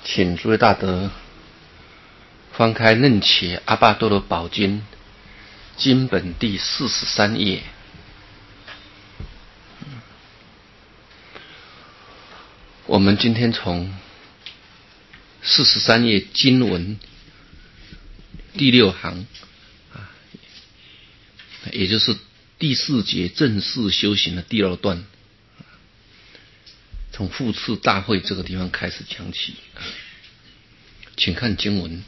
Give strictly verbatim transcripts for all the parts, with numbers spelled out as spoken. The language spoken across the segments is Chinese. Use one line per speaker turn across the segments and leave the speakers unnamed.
请诸位大德翻开《楞伽阿跋多罗宝经》经本第四十三页。我们今天从四十三页经文第六行，也就是第四节正式修行的第二段，从复次大会这个地方开始讲起。请看经文：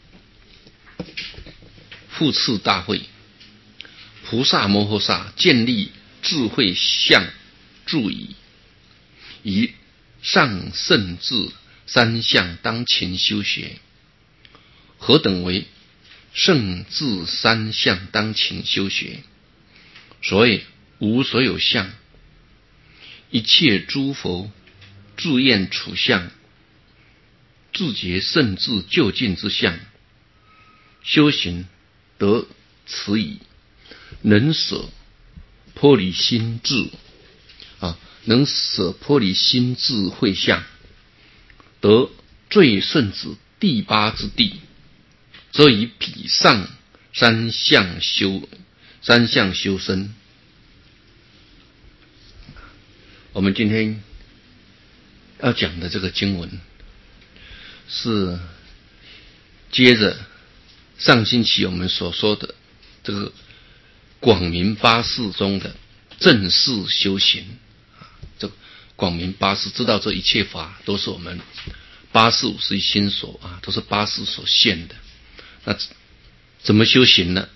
复次大会，菩萨摩诃萨建立智慧相助矣，以上圣智三相当勤修学。何等为圣智三相当勤修学？所谓无所有相，一切诸佛自厌处相，自觉圣智究竟之相，修行得此矣。能舍脱离心智啊，能舍脱离心智慧相，得最胜之第八之地，则以彼上三相修三相修身。我们今天要讲的这个经文，是接着上星期我们所说的这个广明八事中的正式修行。这广明八事，知道这一切法都是我们八事五十一心所啊，都是八事所现的。那怎么修行呢？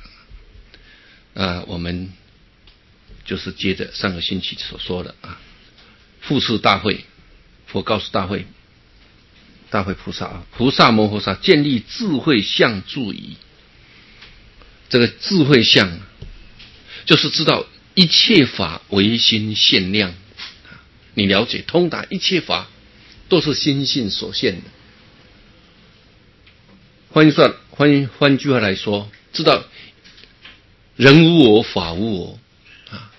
啊，我们就是接着上个星期所说的啊，复次大会，佛告诉大会，大会菩萨啊，菩萨摩诃萨建立智慧相助矣。这个智慧相，就是知道一切法唯心现量，你了解通达一切法都是心性所现的。换算换换句话来说，知道人无我，法无我啊，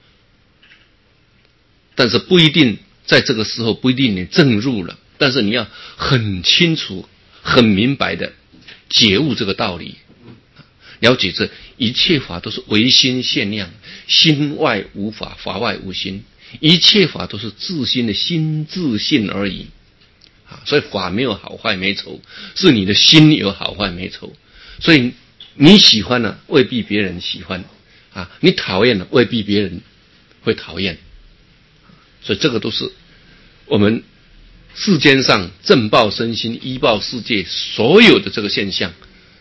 但是不一定在这个时候不一定你证入了，但是你要很清楚、很明白的解悟这个道理，了解这一切法都是唯心现量，心外无法，法外无心，一切法都是自心的心自性而已。所以法没有好坏美丑，是你的心有好坏美丑。所以你喜欢了，未必别人喜欢啊；你讨厌了，未必别人会讨厌。所以这个都是我们世间上正报身心、依报世界所有的这个现象，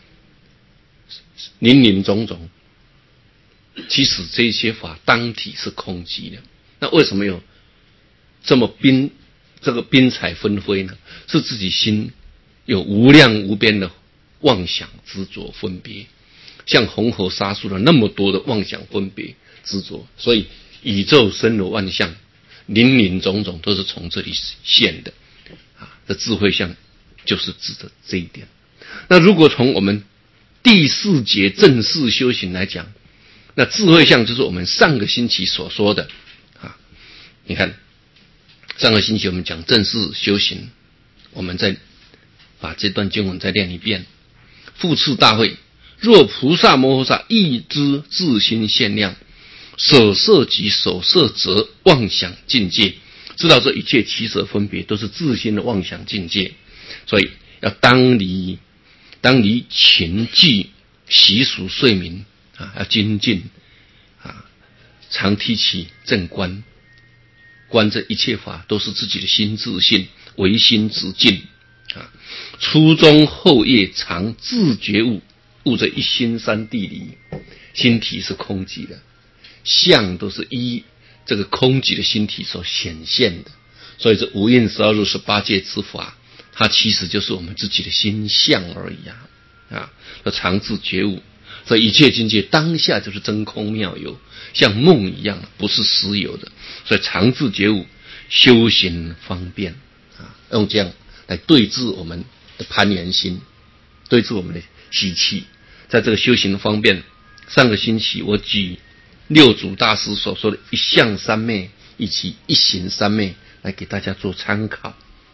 林林总总。其实这些法当体是空寂的。那为什么有这么宾这个宾彩纷飞呢？是自己心有无量无边的妄想执着分别，像红河沙数的那么多的妄想分别执着，所以宇宙森罗万象林林总总都是从这里现的啊。这智慧相就是指的这一点。那如果从我们第四节正式修行来讲，那智慧相就是我们上个星期所说的啊。你看上个星期我们讲正式修行，我们再把这段经文再念一遍。复次大会，若菩萨摩诃萨亦知自心现量，舍色及所摄则妄想境界，知道这一切起舍分别都是自心的妄想境界，所以要当离当离情忌习俗睡眠啊，要精进啊，常提起正观，观这一切法都是自己的心自性，唯心自净啊。初中后业常自觉悟，悟这一心三谛离，心体是空寂的，相都是依这个空寂的心体所显现的。所以这无印十二入十八界之法，它其实就是我们自己的心相而已啊。啊，常自觉悟，所以一切境界当下就是真空妙有，像梦一样，不是实有的。所以常自觉悟，修行方便啊，用这样来对治我们的攀缘心，对治我们的习气。在这个修行方便，上个星期我举六祖大师所说的一相三昧以及一行三昧来给大家做参考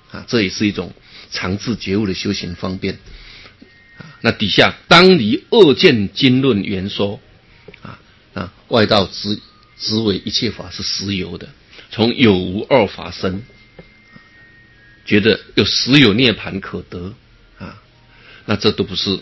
啊，这也是一种常自觉悟的修行方便。啊，那底下当离二见经论圆说，啊啊，外道之之为一切法是实有的，从有无二法生，觉得有实有涅槃可得啊，那这都不是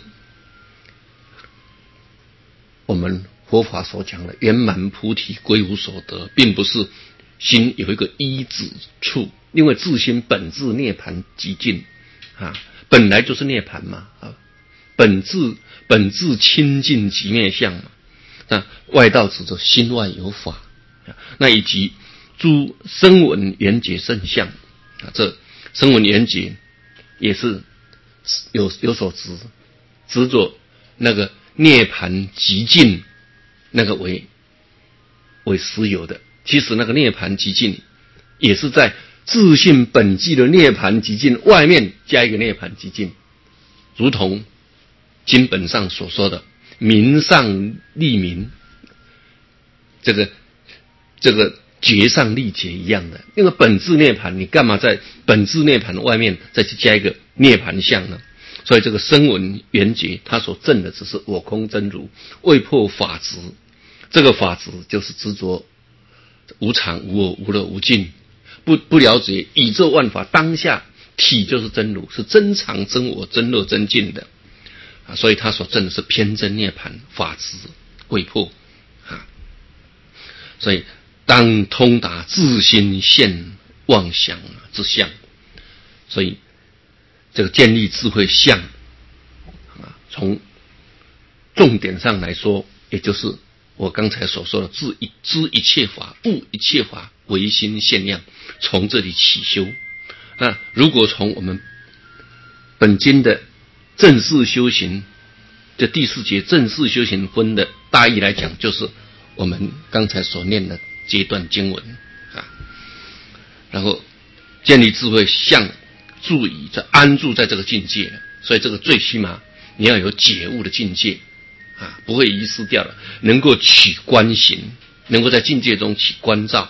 我们佛法所讲的圆满菩提归无所得，并不是心有一个依止处，因为自心本质涅槃极尽啊，本来就是涅槃嘛啊，本质本质清净极灭相嘛。那外道指着心外有法，那以及诸声闻缘觉圣相啊，这声闻缘觉也是有有所执，执着那个涅槃极尽，那个为为实有的。其实那个涅槃极尽也是在自性本具的涅槃极尽外面加一个涅槃极尽，如同经本上所说的明上立明，这个这个觉上立觉一样的。那个本质涅槃，你干嘛在本质涅槃外面再去加一个涅槃相呢？所以这个声闻缘觉他所证的只是我空真如，未破法执。这个法执就是执着无常无我无乐无尽，不不了解宇宙万法当下体就是真如，是真常真我真乐真净的啊，所以他所证的是偏真涅槃，法执未破啊。所以当通达自心现妄想之相，所以这个建立智慧相啊，从重点上来说，也就是我刚才所说的知一知一切法，悟一切法，唯心现量，从这里起修。那如果从我们本经的正式修行，这第四节正式修行分的大意来讲，就是我们刚才所念的阶段经文啊。然后建立智慧相，注意在安住在这个境界，所以这个最起码你要有觉悟的境界啊，不会遗失掉了，能够取观行，能够在境界中起观照。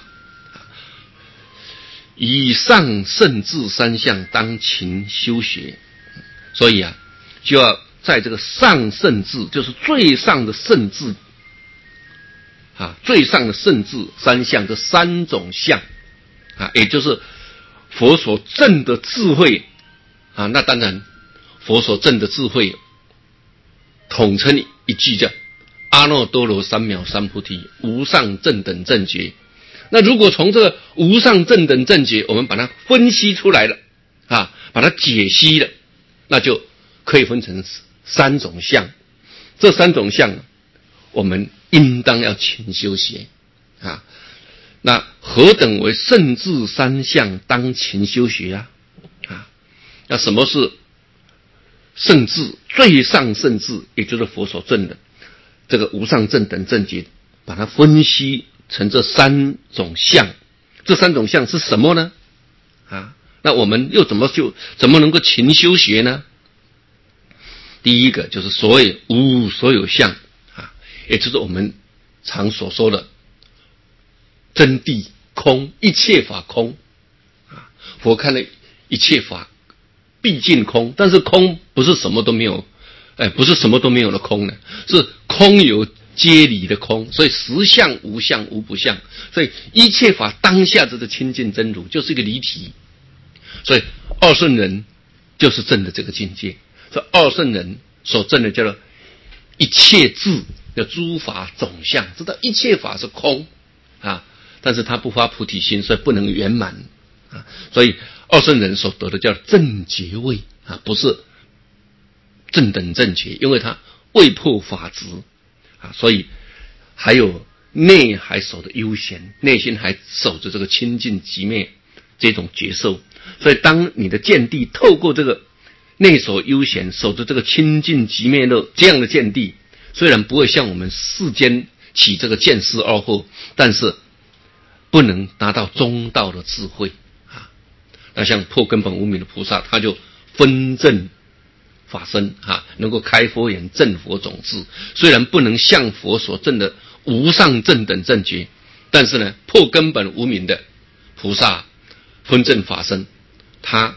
以上圣智三相当勤修学，所以啊，就要在这个上圣智，就是最上的圣智啊，最上的圣智三相，这三种相啊，也就是佛所证的智慧啊。那当然，佛所证的智慧统称一句叫阿耨多罗三藐三菩提无上正等正觉。那如果从这个无上正等正觉，我们把它分析出来了啊，把它解析了，那就可以分成三种相。这三种相，我们应当要勤修学啊。那何等为圣智三相当勤修学啊？啊，那什么是圣智？最上圣智，也就是佛所证的这个无上正等正觉，把它分析成这三种相。这三种相是什么呢？啊，那我们又怎么就怎么能够勤修学呢？第一个就是所谓无所有相啊，也就是我们常所说的真谛空，一切法空啊。佛看了一切法毕竟空，但是空不是什么都没有，哎，不是什么都没有的空呢，是空有皆离的空，所以实相无相无不相，所以一切法当下这个清净真如就是一个离体。所以二圣人就是证的这个境界，所以二圣人所证的叫做一切智，叫诸法总相，知道一切法是空啊，但是他不发菩提心，所以不能圆满啊。所以二圣人所得的叫正觉位啊，不是正等正觉，因为他未破法执啊，所以还有内还守的悠闲，内心还守着这个清净寂灭这种觉受。所以当你的见地透过这个内守悠闲，守着这个清净寂灭乐这样的见地，虽然不会像我们世间起这个见思二惑，但是不能达到中道的智慧啊。那像破根本无明的菩萨，他就分证法身啊，能够开佛眼证佛种智，虽然不能像佛所证的无上正等正觉，但是呢，破根本无明的菩萨分证法身，他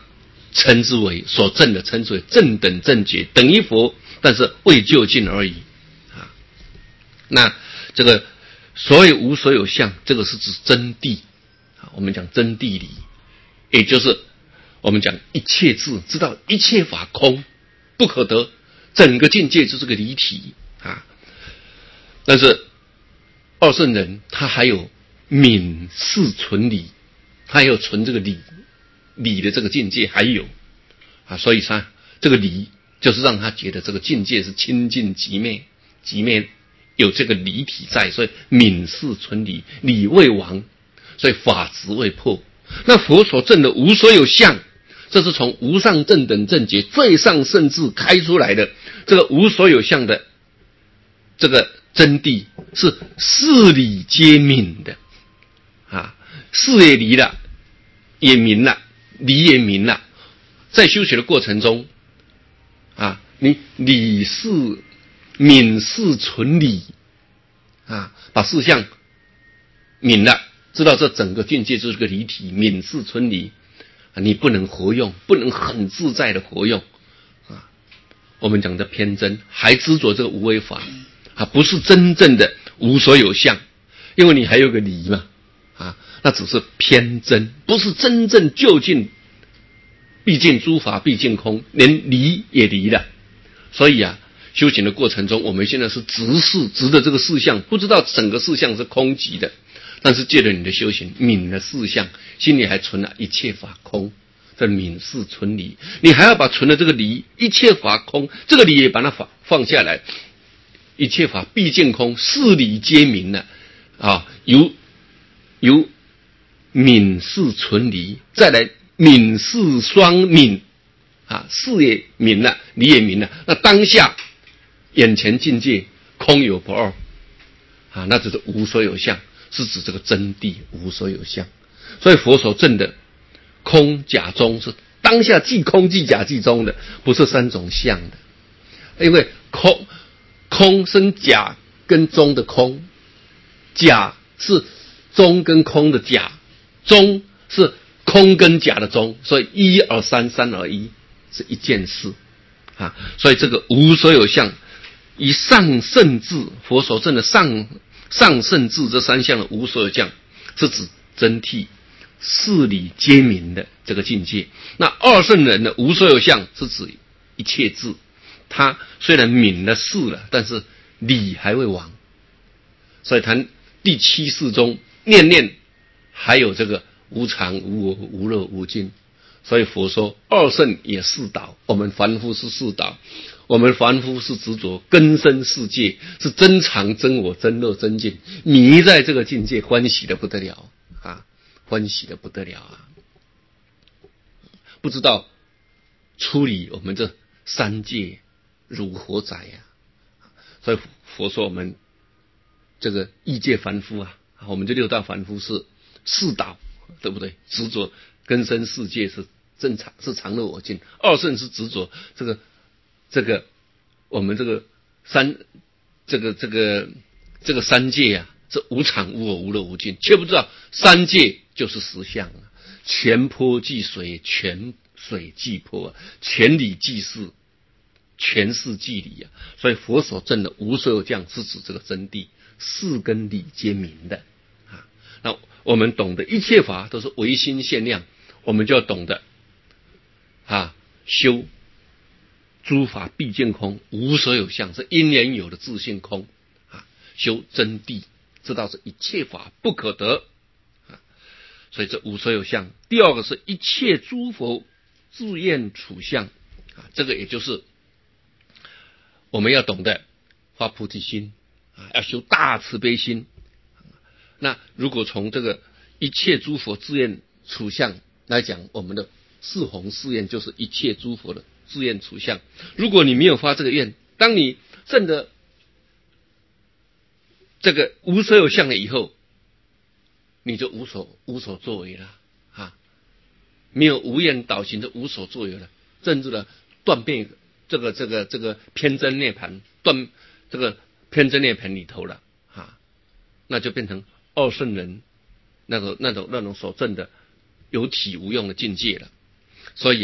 称之为所证的，称之为正等正觉，等于佛，但是未究竟而已啊。那这个所谓无所有相，这个是指真谛啊。我们讲真谛理，也就是我们讲一切智，知道一切法空不可得，整个境界就是个离体啊。但是二圣人他还有泯事存理，他还有存这个理理的这个境界还有啊，所以他这个理就是让他觉得这个境界是清净极灭，极灭有这个理体在，所以泯事存理，理未亡，所以法执未破。那佛所证的无所有相，这是从无上正等正觉最上圣智开出来的这个无所有相的这个真谛，是事理皆泯的啊，事也离了，也明了，理也明了。在修学的过程中啊，你理事泯事存理啊，把事相泯了，知道这整个境界就是个离体，泯事存理，你不能活用，不能很自在的活用啊。我们讲的偏真，还执着这个无为法啊，不是真正的无所有相，因为你还有个理嘛啊，那只是偏真，不是真正究竟。毕竟诸法毕竟空，连离也离了。所以啊，修行的过程中，我们现在是执事，执的这个事项，不知道整个事项是空寂的，但是借着你的修行，泯了事项，心里还存了一切法空，这泯事存理，你还要把存的这个离，一切法空，这个理也把它放放下来，一切法毕竟空，事理皆明了啊，由由泯事存离，再来。泯事双泯啊，事也泯了，理也泯了，那当下眼前境界空有不二啊，那就是无所有相，是指这个真谛无所有相。所以佛所证的空假中是当下即空即假即中的，不是三种相的。因为空空生假跟中的空，假是中跟空的假，中是空跟假的中，所以一而三，三而一是一件事啊。所以这个无所有相，以上圣智佛所证的上上圣智这三项的无所有相，是指真谛事理皆明的这个境界。那二圣人的无所有相是指一切智，他虽然泯了事了，但是理还未亡，所以谈第七世中念念还有这个无常无我无乐无尽。所以佛说二圣也是导，我们凡夫是世导，我们凡夫是执着根生世界，是真常真我真乐真净，迷在这个境界，欢喜的不得了啊，欢喜的不得了啊！不知道处理我们这三界如何宰呀、啊？所以佛说我们这个异界凡夫啊，我们这六道凡夫是世导，对不对？执着根生世界是正常，是常乐我净。二圣是执着这个这个我们这个三这个这个这个三界啊，是无常无我无乐无尽，却不知道三界就是实相啊，泉波即水，泉水即波，泉理即事，全是即理啊。所以佛所证的无所有相是指这个真谛，事跟理皆明的啊。那我们懂得一切法都是唯心限量，我们就要懂得啊，修诸法毕竟空，无所有相，是因缘有的自性空啊。修真谛，知道是一切法不可得啊。所以这无所有相。第二个是一切诸佛自愿处相啊，这个也就是我们要懂得发菩提心啊，要修大慈悲心。那如果从这个一切诸佛自愿处相来讲，我们的四弘誓愿就是一切诸佛的自愿处相。如果你没有发这个愿，当你证得这个无所有相了以后，你就无所无所作为了啊，没有无愿导行的无所作为了，证入了断变这个这个这个偏真涅盘，断这个偏真涅盘里头了啊，那就变成二圣人那种那种那种所证的有体无用的境界了。所以啊，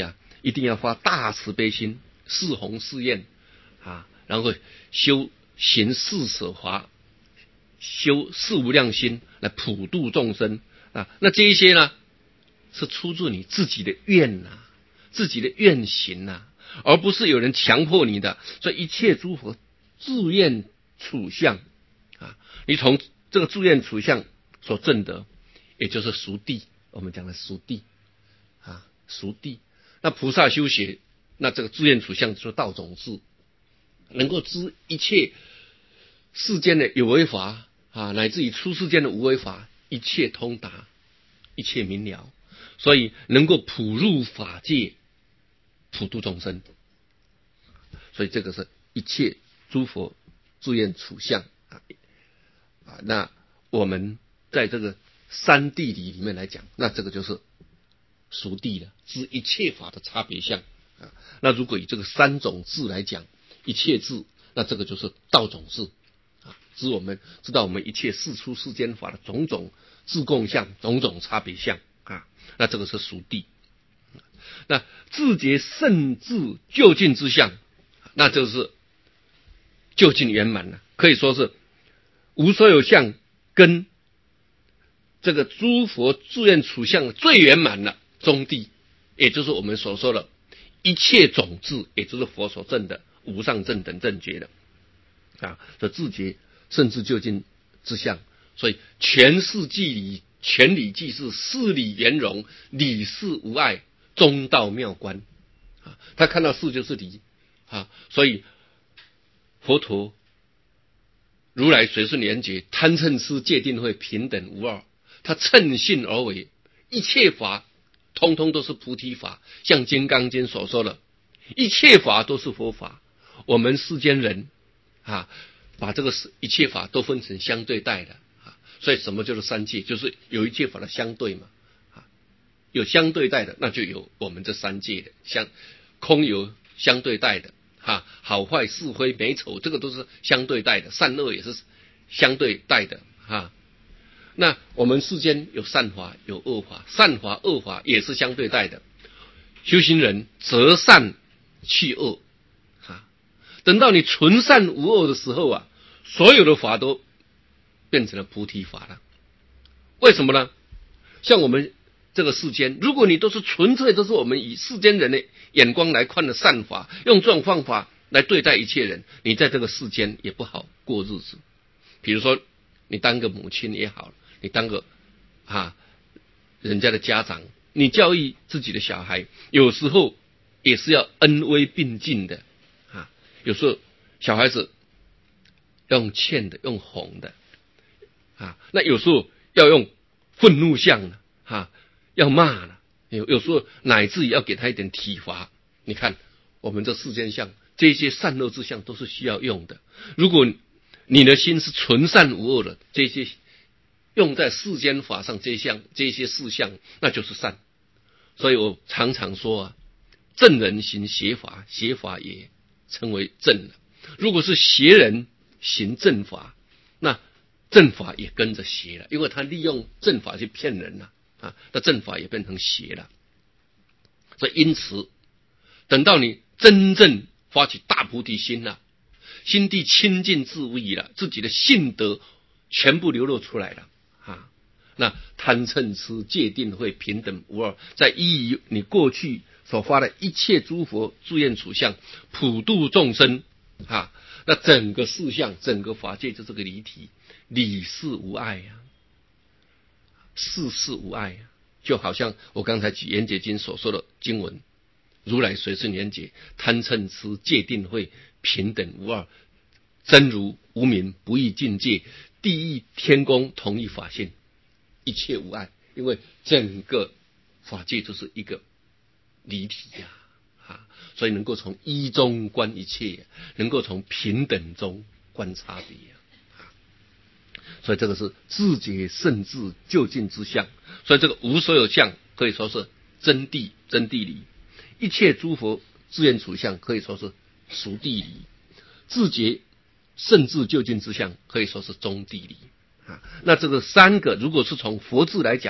一定要发大慈悲心，四弘誓愿啊，然后修行四舍法，修四无量心来普度众生啊。那这一些呢，是出自你自己的愿呐、啊，自己的愿行呐、啊，而不是有人强迫你的。所以一切诸佛自愿处相啊，你从这个自愿处相所证得，也就是熟地，我们讲的熟地啊，熟地。那菩萨修学，那这个自愿处相就是道种智，能够知一切世间的有为法啊，乃至于出世间的无为法，一切通达，一切明了，所以能够普入法界，普度众生。所以这个是一切诸佛自愿处相啊。啊，那我们在这个三谛理里面来讲，那这个就是熟谛了，知一切法的差别相啊。那如果以这个三种智来讲，一切智，那这个就是道种智啊，知我们知道我们一切世出世间法的种种自共相、种种差别相啊，那这个是熟谛。那自觉圣智究竟之相，那就是究竟圆满了，可以说是无所有相跟这个诸佛自愿处相最圆满了中谛，也就是我们所说的一切种智，也就是佛所证的无上正等正觉的啊，这自觉圣智究竟之相。所以全世纪理，全理即是事理圆融，理事无碍，中道妙观啊。他看到事就是理啊，所以佛陀如来随顺缘觉，贪嗔痴戒定慧平等无二，他称性而为，一切法通通都是菩提法，像金刚经所说的，一切法都是佛法。我们世间人啊，把这个一切法都分成相对待的啊，所以什么叫做三界？就是有一切法的相对嘛啊，有相对待的，那就有我们这三界的相空有相对待的啊，好坏是非美丑，这个都是相对待的，善恶也是相对待的啊。那我们世间有善法有恶法，善法恶法也是相对待的。修行人择善去恶啊，等到你纯善无恶的时候啊，所有的法都变成了菩提法了。为什么呢？像我们这个世间，如果你都是纯粹都是我们以世间人的眼光来看的善法，用这种方法来对待一切人，你在这个世间也不好过日子。比如说你当个母亲也好，你当个啊人家的家长，你教育自己的小孩，有时候也是要恩威并进的啊。有时候小孩子用劝的，用哄的啊，那有时候要用愤怒相的啊，要骂的，有有时候乃至于要给他一点体罚。你看我们这世间相，这些善恶之相都是需要用的。如果你的心是纯善无恶的，这些用在世间法上，这项这些事项那就是善。所以我常常说啊，正人行邪法，邪法也称为正了。如果是邪人行正法，那正法也跟着邪了，因为他利用正法去骗人了啊，那正法也变成邪了。所以因此，等到你真正发起大菩提心了，心地清净自无疑了，自己的性德全部流露出来了啊，那贪嗔痴戒定慧平等无二，在依于你过去所发的一切诸佛自愿处相，普度众生啊，那整个事项整个法界就这个离体，理事无碍啊，事事无碍啊，就好像我刚才举圆觉经所说的经文，如来随顺缘觉，贪嗔痴戒定慧平等无二，真如无明不异境界，地狱天宫同一法性，一切无碍。因为整个法界就是一个离体呀、啊啊，所以能够从一中观一切，能够从平等中观差别啊。所以这个是自觉圣智究竟之相。所以这个无所有相可以说是真谛真谛理，一切诸佛自愿处相可以说是熟谛理，自觉圣智究竟之相可以说是中谛理啊。那这个三个如果是从佛智来讲，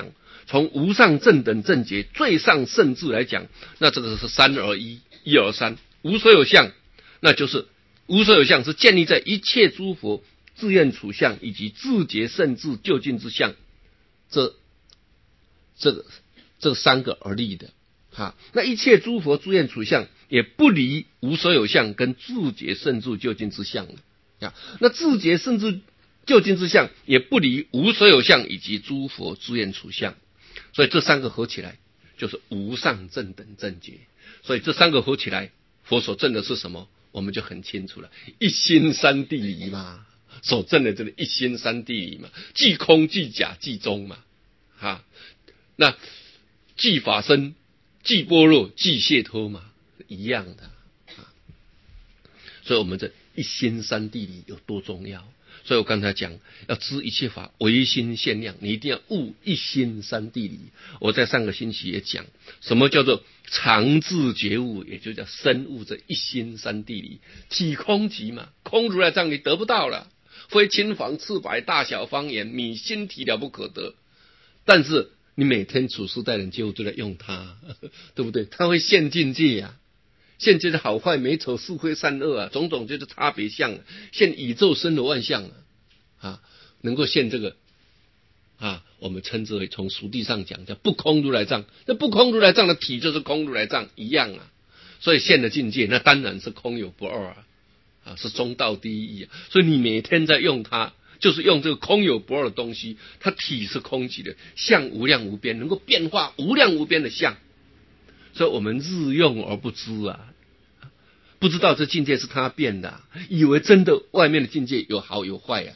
从无上正等正觉最上圣智来讲，那这个是三而一，一而三，无所有相，那就是无所有相是建立在一切诸佛自愿处相以及自觉圣智究竟之相，这这个这三个而立的。哈，那一切诸佛自愿处相也不离无所有相跟自觉圣智究竟之相啊，那自觉圣智究竟之相也不离无所有相以及诸佛自愿处相，所以这三个合起来就是无上正等正觉。所以这三个合起来，佛所证的是什么？我们就很清楚了，一心三谛离嘛，所证的这个一心三谛离嘛，即空即假即中嘛，哈，那即法身即般若即解脱嘛，一样的啊。所以我们这一心三谛离有多重要？所以我刚才讲，要知一切法唯心限量，你一定要悟一心三谛离。我在上个星期也讲，什么叫做常自觉悟，也就叫深悟这一心三谛离。体空即嘛，空如来藏你得不到了，非青黄赤白大小方言，你心体了不可得。但是你每天处事待人接物都在用它，对不对？它会现境界啊。现界的好坏美丑是非善恶啊，种种就是差别相，现宇宙生罗万象啊，啊，能够现这个啊，我们称之为从俗地上讲叫不空如来藏。那不空如来藏的体就是空如来藏一样啊，所以现的境界那当然是空有不二啊，啊是中道第一义啊。所以你每天在用它，就是用这个空有不二的东西，它体是空寂的，相无量无边，能够变化无量无边的相。所以我们日用而不知啊，不知道这境界是他变的、啊，以为真的外面的境界有好有坏啊。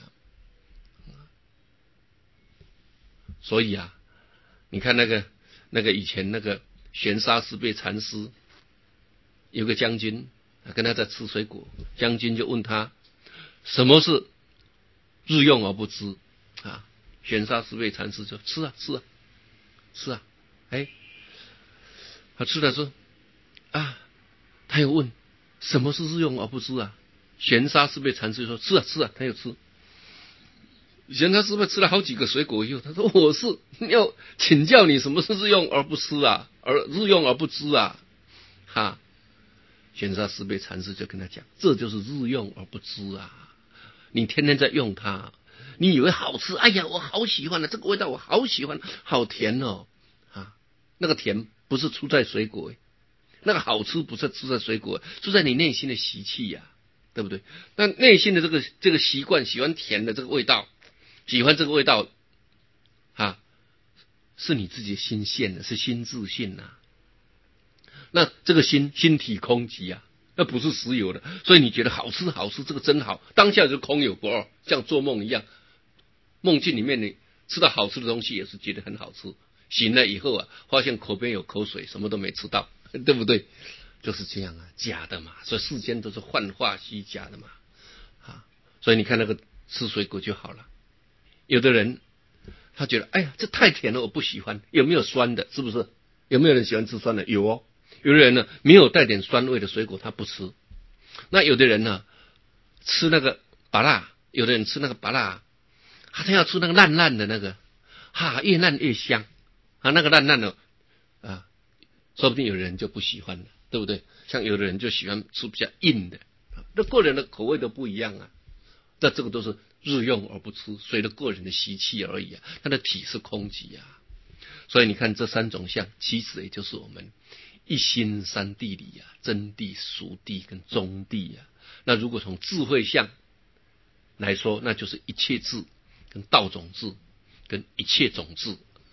所以啊，你看那个那个以前那个玄沙师辈禅师，有个将军跟他在吃水果，将军就问他什么是日用而不知啊？玄沙师辈禅师说吃啊吃啊吃啊，哎。他吃了说啊，他又问什么是日用而不知啊？玄沙师辈禅师说吃啊吃啊，他又吃。玄沙师辈吃了好几个水果以后，他说我是要请教你什么是日用而不吃啊，而日用而不知啊，哈。玄沙师辈禅师就跟他讲，这就是日用而不知啊，你天天在用它，你以为好吃，哎呀我好喜欢啊，这个味道我好喜欢，好甜哦，啊，那个甜不是出在水果，那个好吃不是出在水果，出在你内心的习气呀、啊，对不对？那内心的这个这个习惯，喜欢甜的这个味道，喜欢这个味道，啊，是你自己心现的，是心自性呐、啊。那这个心心体空寂啊，那不是实有的，所以你觉得好吃好吃，这个真好，当下就空有不二，像做梦一样，梦境里面你吃到好吃的东西也是觉得很好吃。醒了以后啊，发现口边有口水，什么都没吃到，对不对？就是这样啊，假的嘛。所以世间都是幻化虚假的嘛，啊，所以你看那个吃水果就好了。有的人他觉得，哎呀，这太甜了，我不喜欢。有没有酸的？是不是？有没有人喜欢吃酸的？有哦。有的人呢，没有带点酸味的水果他不吃。那有的人呢，吃那个芭乐，有的人吃那个芭乐，他要吃那个烂烂的那个，哈，越烂越香。啊，那个烂烂的啊，说不定有人就不喜欢了，对不对？像有的人就喜欢吃比较硬的，那个人的口味都不一样啊。那这个都是日用而不吃，随着个人的习气而已啊。他的体是空寂啊，所以你看这三种相，其实也就是我们一心三谛离啊，真谛、俗谛跟中谛啊。那如果从智慧相来说，那就是一切智跟道种智跟一切种智。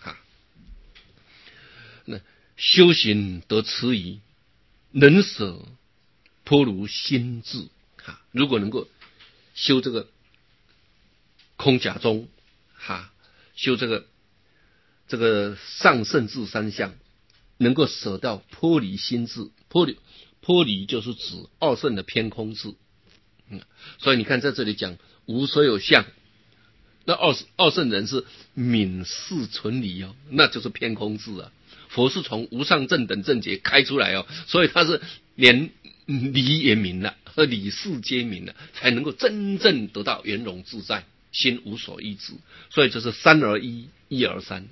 那修行得此矣，能舍颇如心智哈。如果能够修这个空假中哈，修这个这个上圣智三相，能够舍到颇离心智。颇离颇离就是指二圣的偏空智。嗯，所以你看在这里讲无所有相，那二二圣人是泯世存离哦，那就是偏空智啊。佛是从无上正等正觉开出来哦，所以他是连理也明了，和理事皆明了，才能够真正得到圆融自在，心无所依止。所以这是三而一，一而三。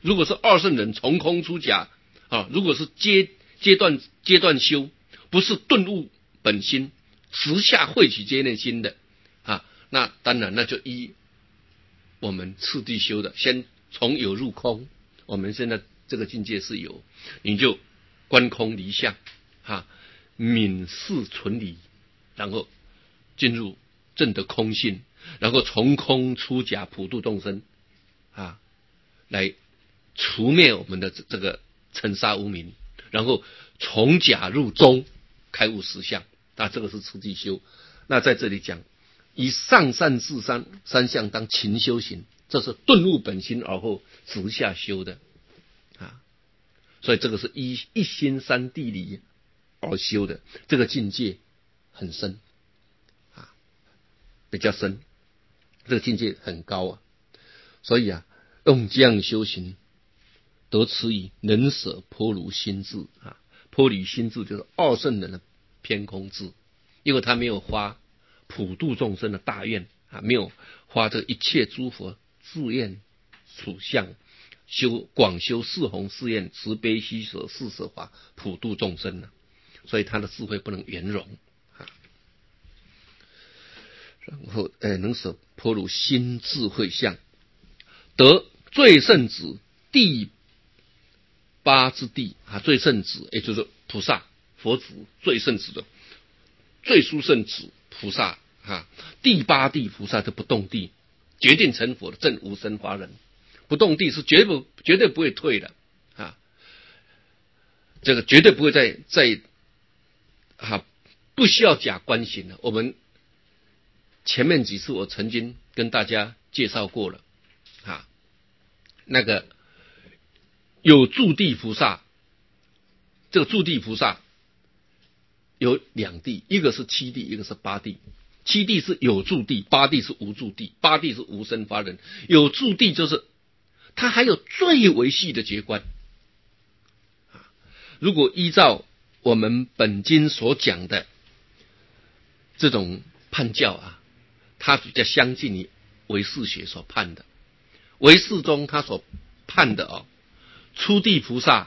如果是二圣人从空出假啊，如果是阶阶段阶段修，不是顿悟本心，时下慧取接内心的啊，那当然那就依我们次第修的，先从有入空。我们现在这个境界是有，你就观空离相啊，泯视存离，然后进入正的空性，然后从空出假，普度众生啊，来除灭我们的这个尘沙无明，然后从假入中，开悟实相。那这个是次第修。那在这里讲，以上善至三三相当勤修行，这是顿悟本心而后直下修的啊。所以这个是一一心三地理而修的，这个境界很深啊，比较深，这个境界很高啊。所以啊，用这样修行，得此以能舍颇如心智啊，颇离心智就是二圣人的偏空智，因为他没有发普度众生的大愿啊，没有发这一切诸佛自愿属相，修广修四弘誓愿慈悲喜舍四摄法普度众生呢、啊，所以他的智慧不能圆融啊。然后，哎，能舍颇如心智慧相，得最胜子第八之地啊，最胜子也就是菩萨佛子最胜子的最殊胜子菩萨啊，第八地菩萨的不动地，决定成佛的正无生法忍，不动地是绝不绝对不会退的啊，这个绝对不会再再啊不需要假观行了。我们前面几次我曾经跟大家介绍过了啊，那个有住地菩萨，这个住地菩萨有两地，一个是七地，一个是八地。七地是有住地，八地是无住地，八地是无生法忍。有住地就是他还有最维系的觉观。如果依照我们本经所讲的这种判教啊，它比较相近于唯识学所判的。唯识中他所判的哦，初地菩萨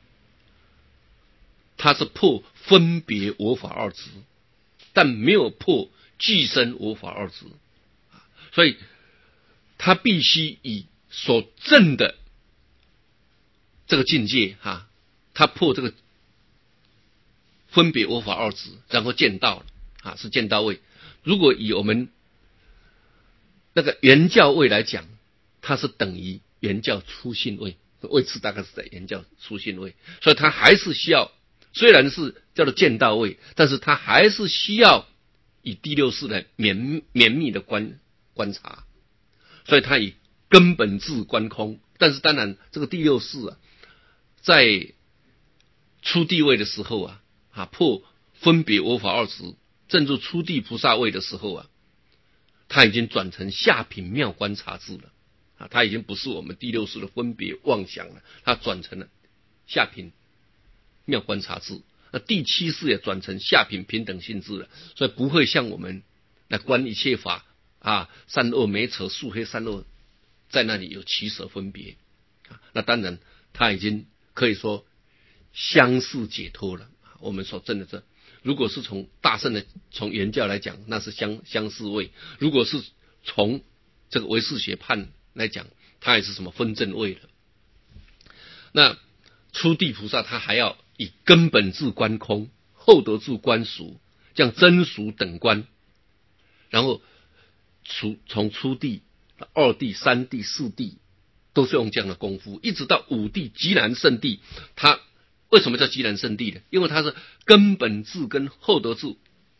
他是破分别我法二执，但没有破俱生我法二执，所以他必须以所证的这个境界哈，他破这个分别我法二执，然后见道了啊，是见到位。如果以我们那个原教位来讲，它是等于原教初信位，位次大概是在原教初信位，所以他还是需要，虽然是叫做见到位，但是他还是需要以第六识来绵绵密的观观察，所以他以根本智观空。但是当然，这个第六识啊，在初地位的时候啊，啊破分别我法二执，正入初地菩萨位的时候啊，他已经转成下品妙观察智了啊，他已经不是我们第六识的分别妄想了，他转成了下品妙观察智。那第七识也转成下品平等性智了，所以不会像我们来观一切法啊，善恶美丑素黑善恶在那里有取舍分别啊。那当然他已经可以说相似解脱了。我们所证的这，如果是从大乘的从原教来讲，那是相相似位；如果是从这个唯识学判来讲，它也是什么分正位了。那初地菩萨他还要以根本智观空，后得智观俗，这样真俗等观，然后从从初地、二地、三地、四地都是用这样的功夫，一直到五地极难圣地。他为什么叫极难圣地呢？因为它是根本智跟后得智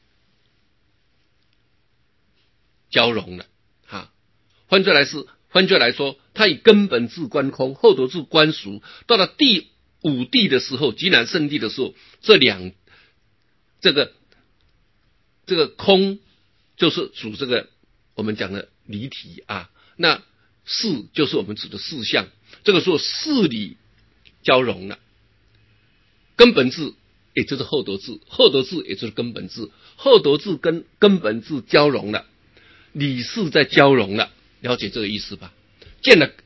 交融了哈。换句来是，换句来说，他以根本智观空，后得智观俗，到了第五地的时候，极难圣地的时候，这两这个这个空就是主这个我们讲的离体啊，那事就是我们指的事相，这个时候事理交融了，根本智也就是后得智，后得智也就是根本智，后得智跟根本智交融了，理事在交融了，了解这个意思吧？见了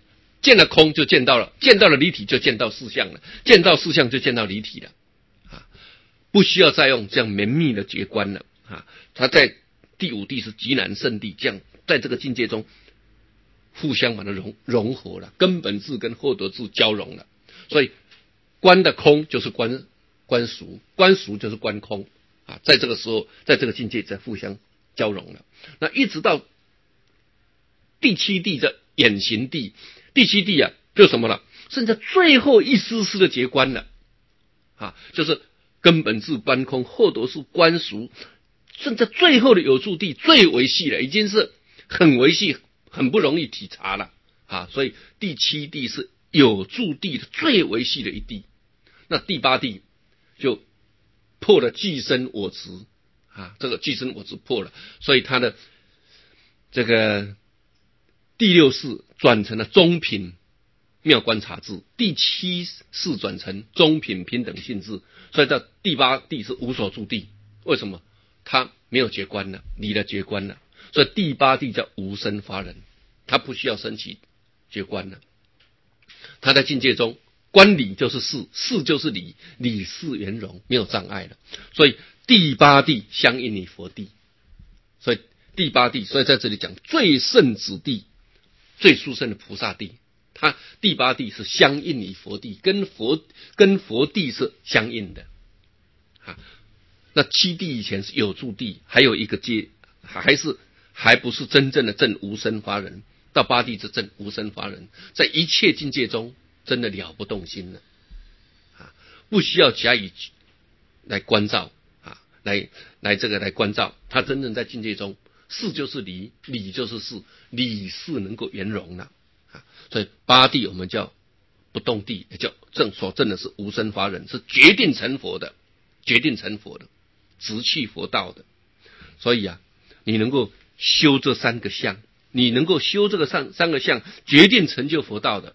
见了空就见到了，见到了离体就见到事相了，见到事相就见到离体了，啊，不需要再用这样绵密的觉观了啊。他在第五地是极难胜地，这样在这个境界中互相把它融融合了，根本智跟后得智交融了，所以观的空就是观观俗，观俗就是观空啊，在这个时候，在这个境界在互相交融了。那一直到第七地的眼形地，第七地啊，就什么了？剩下最后一丝丝的结观了啊，就是根本智观空，后得是观俗，剩下最后的有住地最维系了，已经是很维系，很不容易体察了啊。所以第七地是有住地的最维系的一地。那第八地就破了具身我执啊，这个具身我执破了，所以他的这个第六世转成了中品妙观察智，第七世转成中品平等性智，所以到第八地是无所住地。为什么？他没有觉观了，离了觉观了，所以第八地叫无生发人，他不需要升起觉观了。他在境界中观理就是事，事就是理，理事圆融，没有障碍了。所以第八地相应于佛地，所以第八地，所以在这里讲最胜子地，最殊胜的菩萨地，它第八地是相应于佛地，跟佛跟佛地是相应的啊。那七地以前是有住地，还有一个阶，还是还不是真正的证无生发人，到八地是证无生发人，在一切境界中真的了不动心了啊，不需要加以来关照啊，来来这个来关照，他真正在境界中，事就是理，理就是事，理事能够圆融了啊。所以八地我们叫不动地，也叫正所证的是无生发人，是决定成佛的，决定成佛的，直去佛道的。所以啊，你能够修这三个相，你能够修这个三三个相，决定成就佛道的，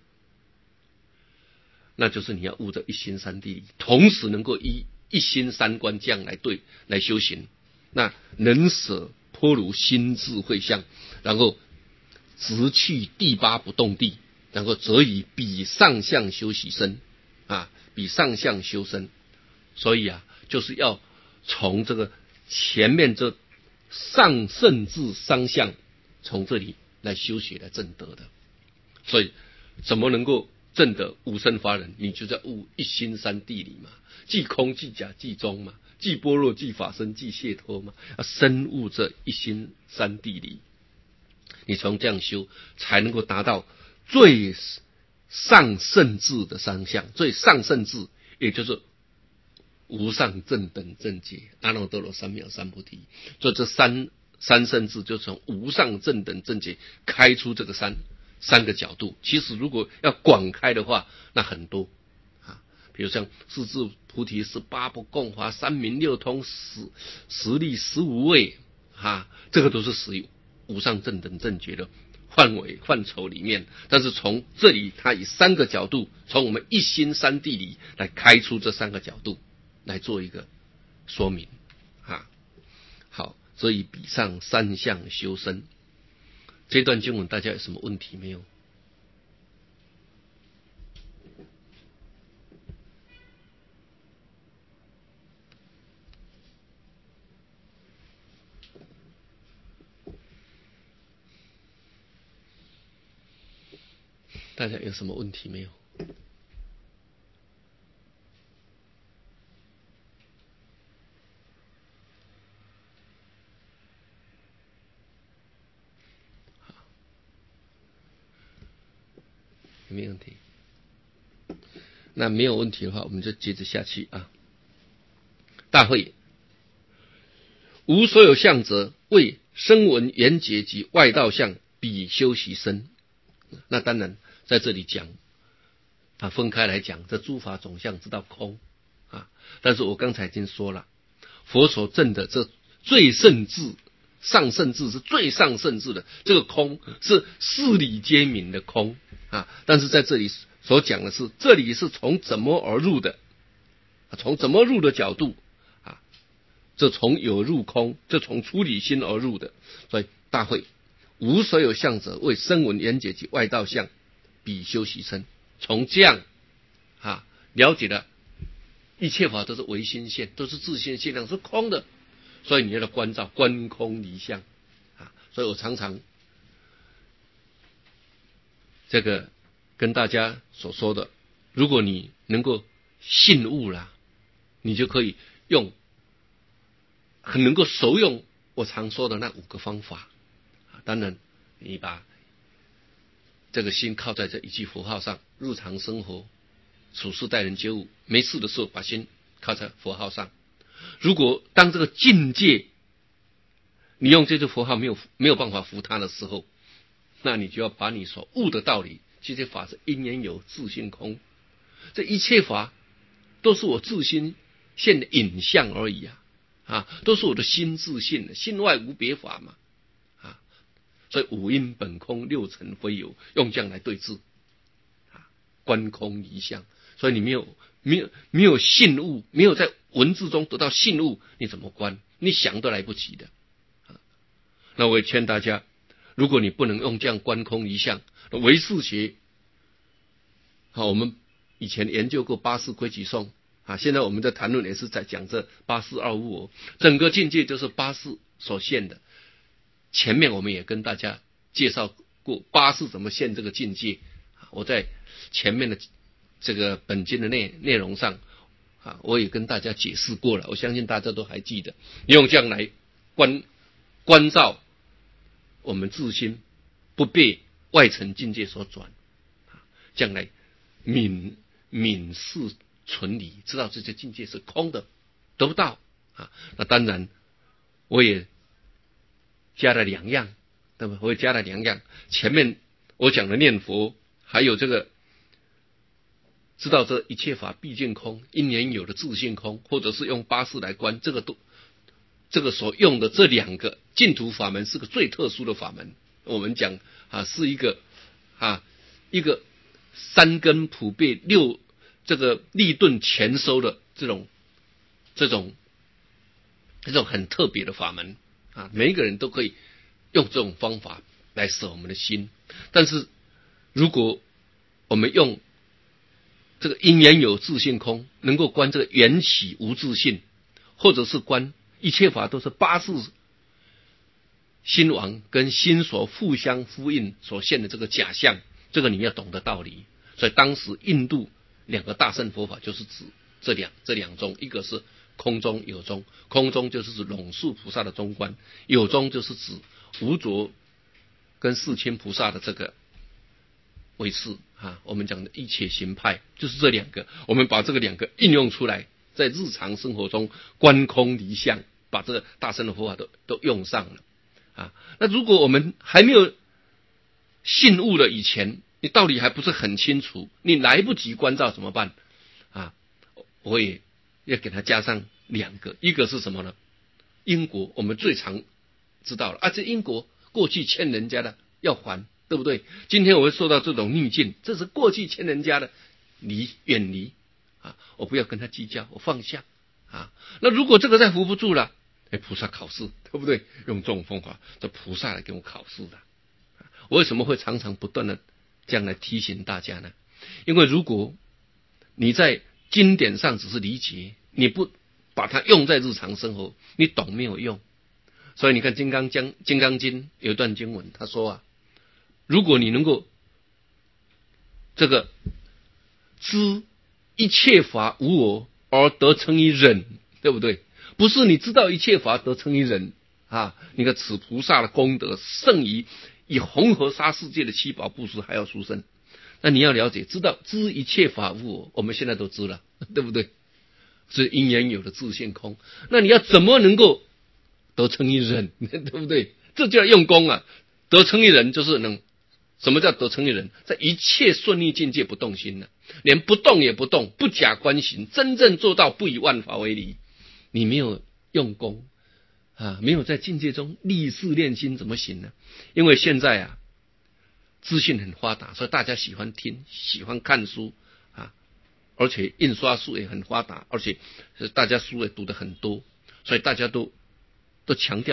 那就是你要悟着一心三谛理，同时能够依一心三观这样来对来修行。那能舍颇如心智慧相，然后直去第八不动地，然后则以比上相修习身啊，比上相修身。所以啊，就是要从这个前面这上圣智三相，从这里来修学来证得的。所以怎么能够证得无生发人？你就在悟一心三谛理嘛，即空即假即中嘛，即般若即法身即解脱嘛，要深悟这一心三谛理，你从这样修才能够达到最上圣智的三相，最上圣智也就是无上正等正觉，阿耨多罗三藐三菩提。所以这三三圣智就从无上正等正觉开出这个三三个角度。其实如果要广开的话，那很多啊，比如像四智菩提、十八不共华、三明六通、十十力、十无畏啊，这个都是属于无上正等正觉的范围范畴里面。但是从这里，它以三个角度，从我们一心三谛理来开出这三个角度，来做一个说明啊。好，所以比上三相修身。这段经文大家有什么问题没有？大家有什么问题没有？没问题。那没有问题的话，我们就接着下去啊。大会无所有相者，为声闻缘觉及外道相，比修习身。那当然在这里讲啊，分开来讲，这诸法总相知道空啊。但是我刚才已经说了，佛所证的这最胜智、上胜智是最上胜智的，这个空是事理皆明的空啊。但是在这里所讲的是，这里是从怎么而入的，从怎么入的角度啊，这从有入空，这从出离心而入的。所以大会无所有相者，为声闻缘觉及外道相， 比修习身。从这样啊了解了一切法都是唯心现，都是自性现量，是空的，所以你要关照观空离相啊。所以我常常这个跟大家所说的，如果你能够信悟啦，你就可以用很能够熟用我常说的那五个方法。当然你把这个心靠在这一句佛号上，日常生活处事待人接物，没事的时候把心靠在佛号上。如果当这个境界你用这句佛号没有没有办法服它的时候，那你就要把你所悟的道理，这些法是因缘有自性空，这一切法都是我自心现的影像而已啊，啊，都是我的心自性的，心外无别法嘛，啊，所以五因本空，六尘非有，用这样来对治，啊，观空离相。所以你没有没有没有信悟，没有在文字中得到信悟，你怎么观？你想都来不及的。啊、那我也劝大家，如果你不能用这样观空离相，唯识学，好，我们以前研究过八识规矩颂啊，现在我们在谈论也是在讲这八识二无我，整个境界就是八识所现的。前面我们也跟大家介绍过八识怎么现这个境界，我在前面的这个本经的内内容上啊，我也跟大家解释过了，我相信大家都还记得。用这样来关关照我们自心，不被外层境界所转，这样来泯泯视纯理，知道这些境界是空的，得不到啊。那当然，我也加了两样，对吧？我也加了两样。前面我讲的念佛，还有这个知道这一切法毕竟空，因缘有的自性空，或者是用八识来观，这个都这个所用的这两个净土法门是个最特殊的法门。我们讲啊，是一个啊一个三根普被六这个立顿全收的这种这种这种很特别的法门啊，每一个人都可以用这种方法来摄我们的心。但是如果我们用这个因缘有自性空，能够观这个缘起无自性，或者是观一切法都是八识心王跟心所互相呼应所现的这个假象，这个你要懂得道理。所以当时印度两个大乘佛法就是指这两这两宗，一个是空中有宗，空中就是指龙树菩萨的中观，有宗就是指无着跟世亲菩萨的这个为是啊，我们讲的一切行派就是这两个，我们把这个两个应用出来，在日常生活中观空离相，把这个大乘的佛法都都用上了啊。那如果我们还没有信悟了以前，你道理还不是很清楚，你来不及关照怎么办啊？我也要给他加上两个，一个是什么呢？因果我们最常知道了啊，这因果过去欠人家的要还，对不对？今天我会受到这种逆境，这是过去欠人家的，离远离啊，我不要跟他计较，我放下啊。那如果这个再扶不住了，哎，菩萨考试，对不对？用这种方法，这菩萨来给我考试的。我为什么会常常不断的这样来提醒大家呢？因为如果你在经典上只是理解，你不把它用在日常生活，你懂没有用。所以你看《金刚经》《金刚经》有一段经文，他说啊，如果你能够这个知一切法无我而得成于忍，对不对？不是你知道一切法得成于忍啊！你看此菩萨的功德胜于以恒河沙世界的七宝布施还要殊胜。那你要了解，知道知一切法无我，我们现在都知了，对不对？是因缘有的自性空。那你要怎么能够得成于忍，对不对？这就要用功啊！得成于忍就是能，什么叫得成于忍？在一切顺利境界不动心了，连不动也不动，不假观行，真正做到不以万法为离。你没有用功啊，没有在境界中立誓练心，怎么行呢？因为现在啊，资讯很发达，所以大家喜欢听，喜欢看书啊，而且印刷术也很发达，而且大家书也读得很多，所以大家都都强调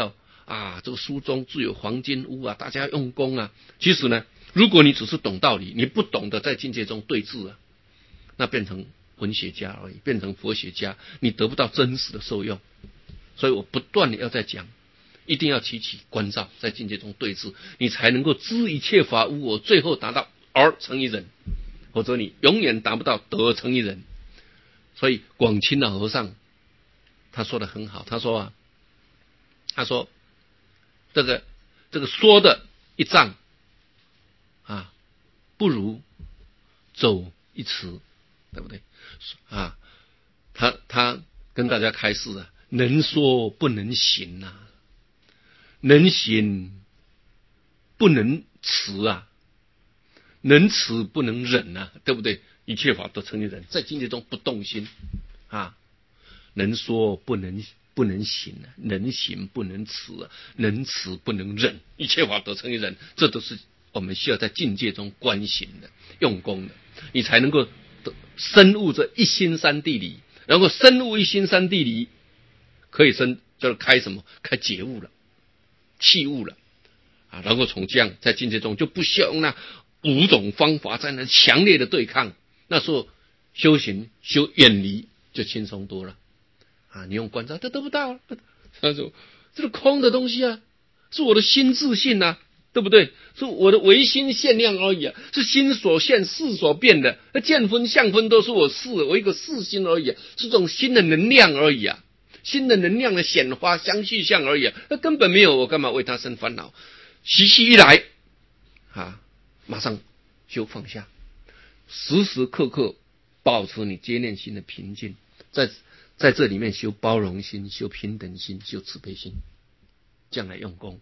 啊，这个书中自有黄金屋啊，大家用功啊。其实呢，如果你只是懂道理，你不懂得在境界中对治啊，那变成文学家而已，变成佛学家，你得不到真实的受用。所以我不断的要在讲，一定要提起关照，在境界中对治，你才能够知一切法无我，最后达到而成一人，否则你永远达不到得而成一人。所以广钦的和尚他说的很好，他说啊，他说这个这个说的一丈啊，不如走一尺，对不对啊？他他跟大家开示啊，能说不能行啊，能行不能持啊，能持不能忍啊，对不对？一切法都成一人，在境界中不动心啊，能说不能不能行啊，能行不能持啊，能持不能忍，一切法都成一人，这都是我们需要在境界中观行的、用功的，你才能够深悟这一心三谛理，然后深悟一心三谛理，可以生就是开什么？开觉悟了，弃悟了啊，然后从这样在境界中就不需要用那五种方法在那强烈的对抗，那时候修行修远离就轻松多了啊！你用观照，这得不到，他说这是空的东西啊，是我的心自性啊，对不对？是我的唯心限量而已啊，是心所现，事所变的。那见分、相分都是我事，我一个事心而已啊，是这种心的能量而已啊，心的能量的显化相续相而已啊，那根本没有，我干嘛为他生烦恼？习气一来啊，马上就放下。时时刻刻保持你接念心的平静，在在这里面修包容心、修平等心、修慈悲心，这样来用功，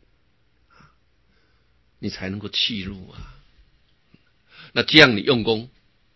你才能够契入啊。那这样你用功，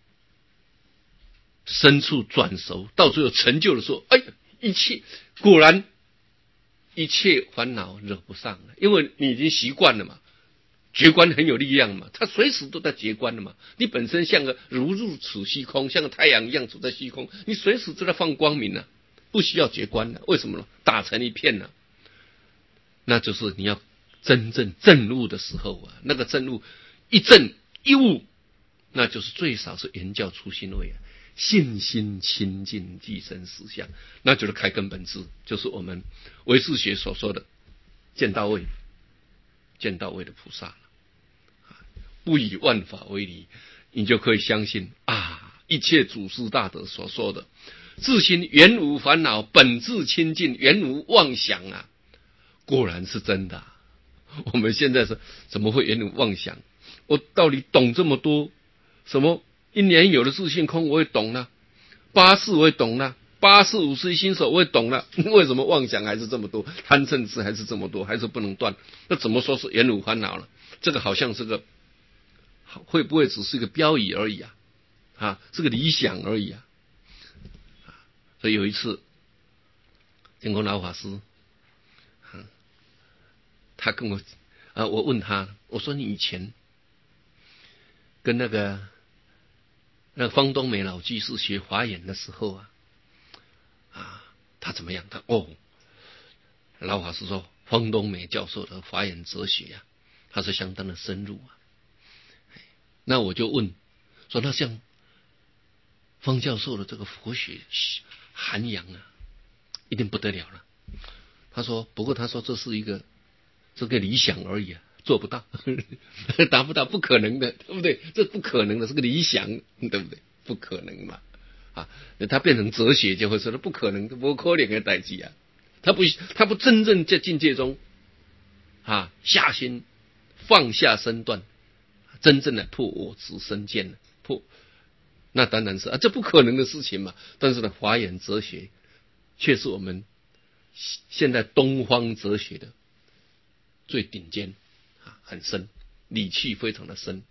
深处转熟，到最后成就的时候，哎，一切果然一切烦恼惹不上了，因为你已经习惯了嘛。觉观很有力量嘛，它随时都在觉观的嘛。你本身像个如入此虚空，像个太阳一样处在虚空，你随时都在放光明啊，不需要觉观的。为什么呢？打成一片了，那就是你要真正证悟的时候啊，那个证悟一证一悟，那就是最少是圆教初心位啊，信心清净即生实相，那就是开根本智，就是我们唯识学所说的见到位。见到位的菩萨了，不以万法为理，你就可以相信啊，一切祖师大德所说的自心原无烦恼，本自清净，原无妄想啊，果然是真的啊。我们现在是怎么会原无妄想？我到底懂这么多？什么一年有的自性空我也懂了，八事我也懂了，八事五十一心手我也懂了，为什么妄想还是这么多，贪嗔痴还是这么多，还是不能断？那怎么说是原无烦恼了？这个好像是个，会不会只是一个标语而已啊？啊，是个理想而已啊！所以有一次，净空老法师，啊、他跟我啊，我问他，我说你以前跟那个那个方东美老居士学华严的时候啊。啊，他怎么样？他哦，老法师说，方东美教授的华严哲学啊，他是相当的深入啊。那我就问说，那像方教授的这个佛学涵养啊，一定不得了了。他说，不过他说这是一个这个理想而已啊，做不到，达不到，不可能的，对不对？这不可能的，是个理想，对不对？不可能嘛。啊，他变成哲学就会说，不可能，不可能的代志啊！他不，他不真正在境界中啊下心放下身段，真正的破我执身见了，破那当然是啊，这不可能的事情嘛。但是呢，华严哲学却是我们现在东方哲学的最顶尖啊，很深，理气非常的深。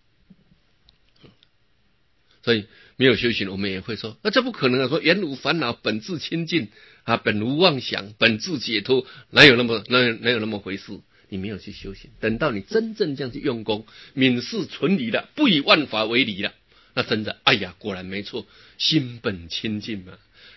所以没有修行，我们也会说，那这不可能啊！说原无烦恼，本自清净啊，本无妄想，本自解脱，哪有那么哪有哪有那么回事？你没有去修行，等到你真正这样去用功，泯世纯理了，不以万法为理了，那真的，哎呀，果然没错，心本清净嘛，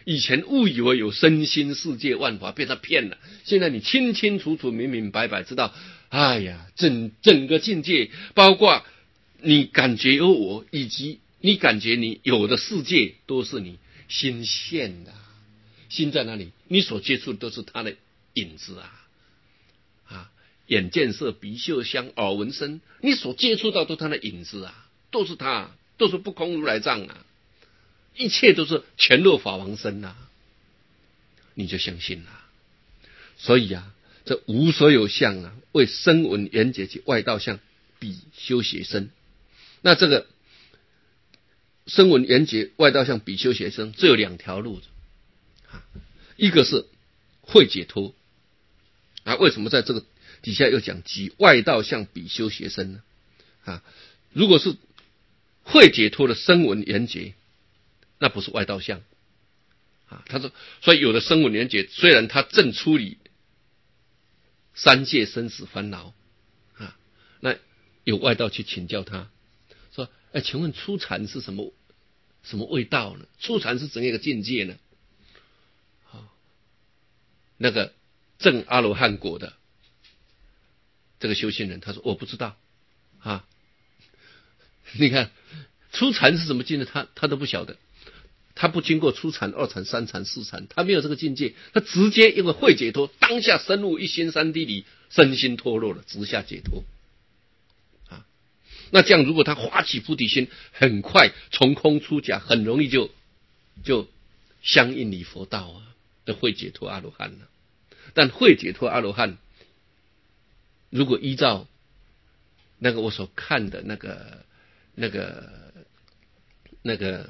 以前误以为有身心世界万法，被他骗了。现在你清清楚楚、明明白白知道，哎呀，整整个境界，包括你感觉有我，以及你感觉你有的世界，都是你心现的。心在哪里？你所接触的都是他的影子啊！啊，眼见色，鼻嗅香，耳闻声，你所接触到都是他的影子啊，都是他，都是不空如来藏啊！一切都是全若法王身啊，你就相信了。所以啊，这无所有相啊，为声闻缘觉及外道相比修学生。那这个声闻缘觉外道相比修学生，只有两条路，一个是慧解脱啊。为什么在这个底下又讲及外道相比修学生呢？啊，如果是慧解脱的声闻缘觉，那不是外道相啊。他说，所以有的声闻缘觉，虽然他正处理三界生死烦恼啊，那有外道去请教他，说：“哎，请问初禅是什么什么味道呢？初禅是怎样一个境界呢？”啊，那个证阿罗汉果的这个修行人，他说：“我不知道啊。”你看，初禅是什么境界，他他都不晓得。他不经过初禅、二禅、三禅、四禅，他没有这个境界，他直接因为慧解脱，当下深入一心三谛里，身心脱落了，直下解脱啊。那这样，如果他发起菩提心，很快从空出假，很容易就就相应离佛道啊的慧解脱阿罗汉了。但慧解脱阿罗汉，如果依照那个我所看的那个那个那个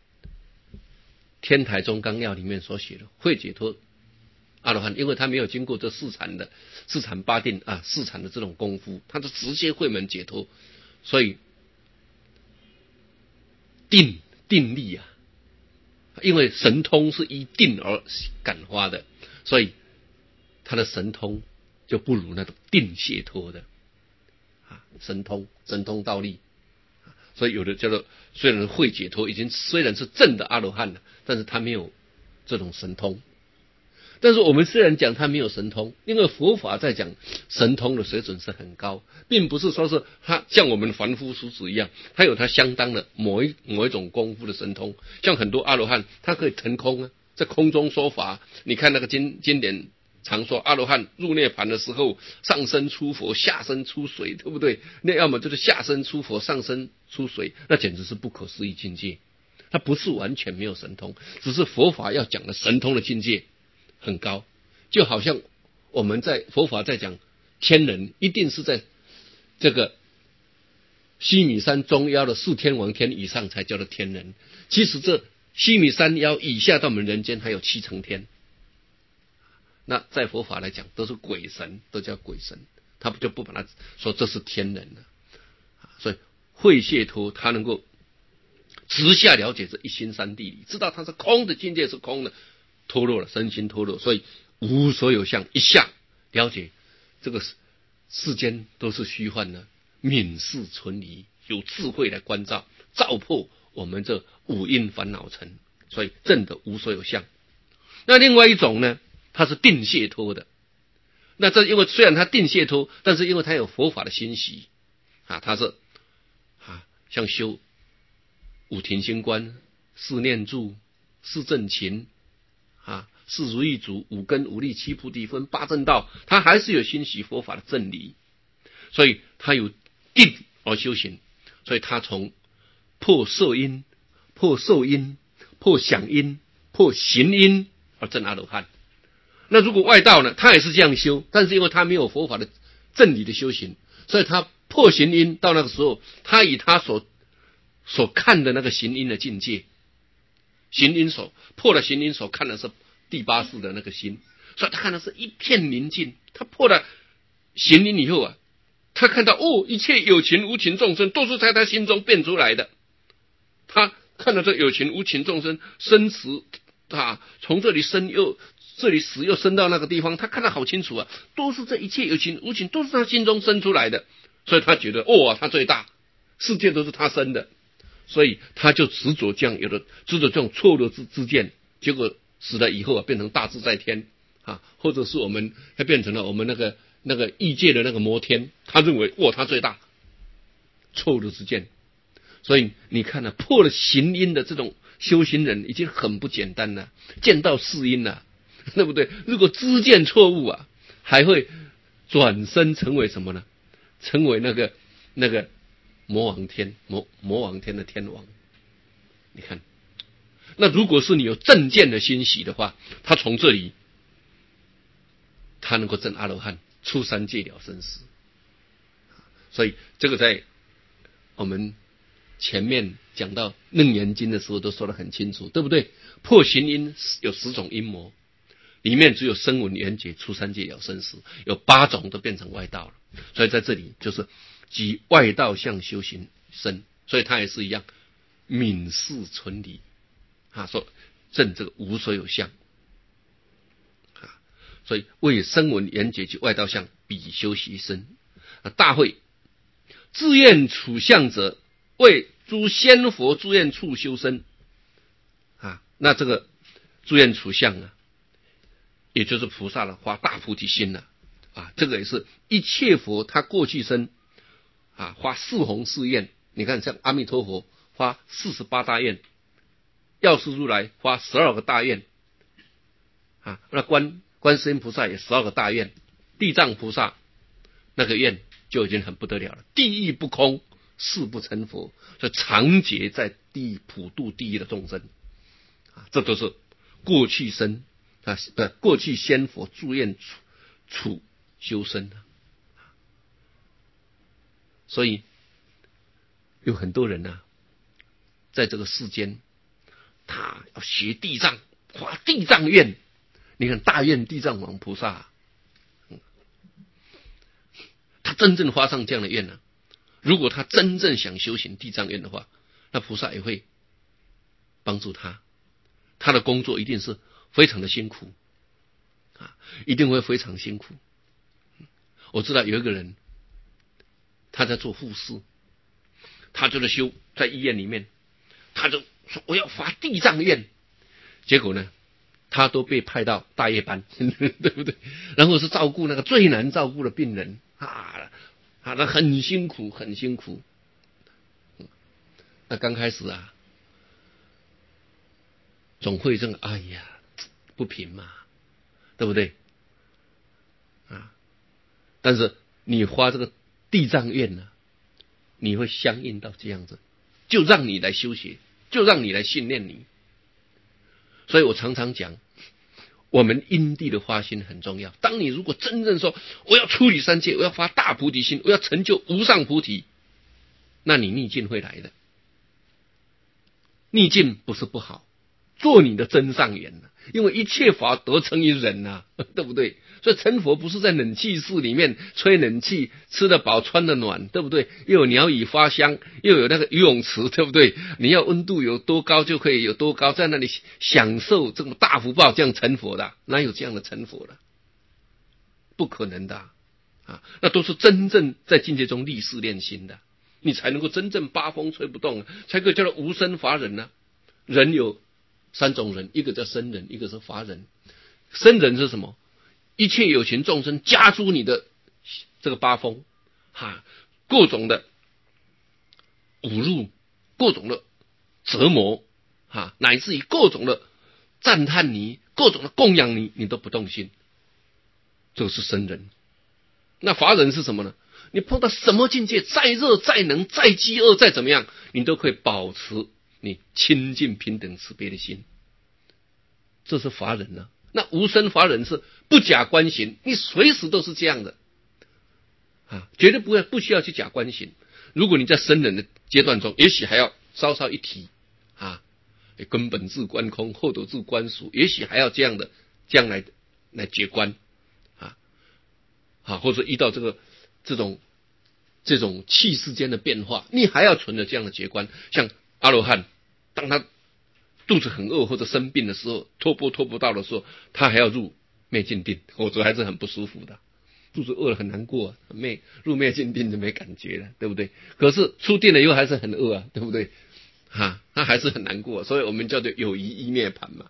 天台宗纲要里面所写的慧解脱阿罗汉，因为他没有经过这四禅的四禅八定啊四禅的这种功夫，他是直接慧门解脱，所以定定力啊，因为神通是依定而感化的，所以他的神通就不如那种定解脱的啊神通神通道力。所以有的叫做虽然慧解脱已经虽然是正的阿罗汉了，但是他没有这种神通。但是我们虽然讲他没有神通，因为佛法在讲神通的水准是很高，并不是说是他像我们凡夫俗子一样，他有他相当的某一某一种功夫的神通。像很多阿罗汉，他可以腾空啊，在空中说法。你看那个经经典常说，阿罗汉入涅盘的时候，上身出佛，下身出水，对不对？那要么就是下身出佛，上身出水，那简直是不可思议境界。他不是完全没有神通，只是佛法要讲的神通的境界很高。就好像我们在佛法在讲天人，一定是在这个须弥山中央的四天王天以上才叫做天人。其实这须弥山腰以下到我们人间还有七层天。那在佛法来讲都是鬼神，都叫鬼神，他就不把它说这是天人了。所以慧解脱他能够直下了解这一心三谛理，知道它是空的境界是空的，脱落了，身心脱落，所以无所有相，一下了解这个世间都是虚幻的，泯世存疑，有智慧来关照，照破我们这五阴烦恼尘，所以证得无所有相。那另外一种呢，他是定解脱的。那这因为虽然他定解脱，但是因为他有佛法的心习啊，他是啊像修五停心观、四念住、四正勤啊、四如意足、五根五力、七菩提分、八正道，他还是有心习佛法的正理，所以他有定而修行，所以他从破色因、破受因、破想因、破行因而证阿罗汉。那如果外道呢，他也是这样修，但是因为他没有佛法的正理的修行，所以他破行因，到那个时候他以他所所看的那个行因的境界，行因所破了行因所看的是第八识的那个心，所以他看的是一片宁静。他破了行因以后啊，他看到哦，一切有情无情众生都是在他心中变出来的。他看到这有情无情众生生死啊，从这里生又这里死又生到那个地方，他看得好清楚啊，都是这一切有情无情都是他心中生出来的，所以他觉得哦，他最大，世界都是他生的，所以他就执着这样有的执着这种错误之之见结果死了以后啊，变成大自在天啊，或者是我们他变成了我们那个那个异界的那个摩天，他认为哇他最大，错误的之见。所以你看呢、啊，破了行因的这种修行人已经很不简单了，见到世因了，对不对？如果知见错误啊，还会转身成为什么呢？成为那个那个魔王天魔魔王天的天王。你看，那如果是你有正见的欣喜的话，他从这里他能够证阿罗汉，出三界了生死。所以这个在我们前面讲到楞严经的时候都说得很清楚，对不对？破行因有十种阴魔，里面只有声闻缘觉出三界了生死，有八种都变成外道了。所以在这里就是即外道相修行生，所以他也是一样泯世存理啊，说证这个无所有相啊，所以为声闻缘觉及外道相比修习生啊，大会自愿处相者为诸仙佛诸愿处修身啊，那这个诸愿处相啊，也就是菩萨了，发大菩提心了啊，这个也是一切佛他过去生啊，发四弘誓愿。你看，像阿弥陀佛发四十八大愿，药师如来发十二个大愿啊，那观观世音菩萨也十二个大愿，地藏菩萨那个愿就已经很不得了了，地狱不空，誓不成佛，所以常劫在地普度地狱的众生啊，这都是过去生啊，不，过去仙佛祝愿处处修身啊。所以有很多人啊，在这个世间，他要学地藏，发地藏愿。你看大愿地藏王菩萨、啊嗯，他真正发上这样的愿呢、啊，如果他真正想修行地藏愿的话，那菩萨也会帮助他。他的工作一定是非常的辛苦啊，一定会非常辛苦。我知道有一个人，他在做护士，他就在修，在医院里面，他就说我要发地藏愿，结果呢，他都被派到大夜班，对不对？然后是照顾那个最难照顾的病人啊，啊，那很辛苦，很辛苦。那刚开始啊，总会这个，哎呀，不平嘛，对不对？啊，但是你发这个地藏愿呢、啊，你会相应到这样子，就让你来修学，就让你来训练你。所以我常常讲，我们因地的发心很重要。当你如果真正说我要出离三界，我要发大菩提心，我要成就无上菩提，那你逆境会来的。逆境不是不好，做你的真上缘啊，因为一切法得成于人啊，对不对？所以成佛不是在冷气室里面吹冷气，吃得饱穿得暖，对不对？又有鸟语花香，又有那个游泳池，对不对？你要温度有多高就可以有多高，在那里享受这种大福报，这样成佛的，哪有这样的成佛的？不可能的啊！那都是真正在境界中立誓练心的，你才能够真正八风吹不动，才可以叫做无生法忍呢、啊。人有三种人，一个叫生人，一个是法忍。生人是什么？一切有情众生加诸你的这个八风，哈，各种的侮辱，各种的折磨，哈，乃至于各种的赞叹你，各种的供养你，你都不动心，这个是生人。那法忍是什么呢？你碰到什么境界，再热、再冷、再饥饿、再怎么样，你都可以保持你清净平等慈悲的心，这是法忍呢、啊。那无生法忍是不假观行，你随时都是这样的啊，绝对不会不需要去假观行。如果你在生忍的阶段中，也许还要稍稍一提啊，根本自观空，后头自观俗，也许还要这样的这样来来觉观啊啊，或者遇到这个这种这种气世间的变化，你还要存着这样的觉观。像阿罗汉，当他肚子很饿或者生病的时候，托钵托不到的时候，他还要入灭尽定，否则还是很不舒服的。肚子饿了很难过、啊，灭入灭尽定就没感觉了，对不对？可是出定了以后还是很饿啊，对不对？哈，他还是很难过，所以我们叫做有疑依涅盘嘛。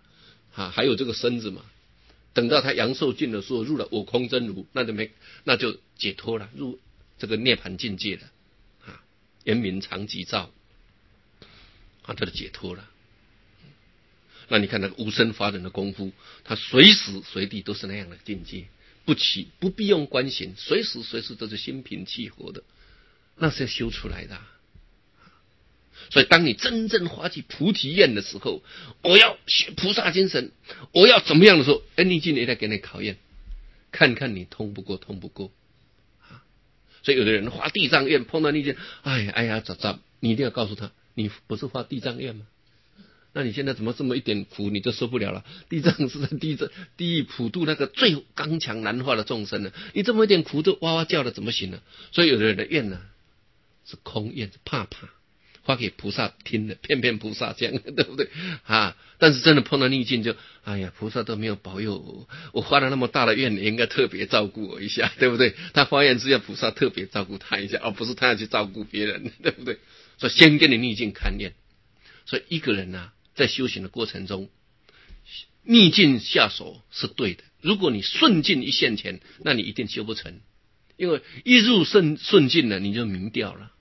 啊，还有这个身子嘛。等到他阳寿尽的时候，入了我空真如，那就没，那就解脱了，入这个涅槃境界了。啊，圆明常寂照，啊，他就解脱了。那你看那个无生法忍的功夫，他随时随地都是那样的境界，不起不必用观行，随时随时都是心平气和的，那是要修出来的啊。所以当你真正发起菩提愿的时候，我要学菩萨精神，我要怎么样的时候，哎，逆境也在给你考验，看看你通不过通不过啊。所以有的人发地藏愿碰到逆境，哎呀哎呀咋咋，你一定要告诉他，你不是发地藏愿吗？那你现在怎么这么一点苦你就受不了了？地藏是在地藏地狱普度那个最刚强难化的众生呢，你这么一点苦都哇哇叫了，怎么行呢？所以有的人的愿呢是空愿，是怕怕发给菩萨听的，骗骗菩萨这样，对不对啊？但是真的碰到逆境就，哎呀，菩萨都没有保佑我，我发了那么大的愿，你应该特别照顾我一下，对不对？他发愿是要菩萨特别照顾他一下，而不是他要去照顾别人，对不对？所以先给你逆境勘验。所以一个人啊，在修行的过程中，逆境下手是对的。如果你顺境一现前，那你一定修不成，因为一入顺顺境了，你就明掉了。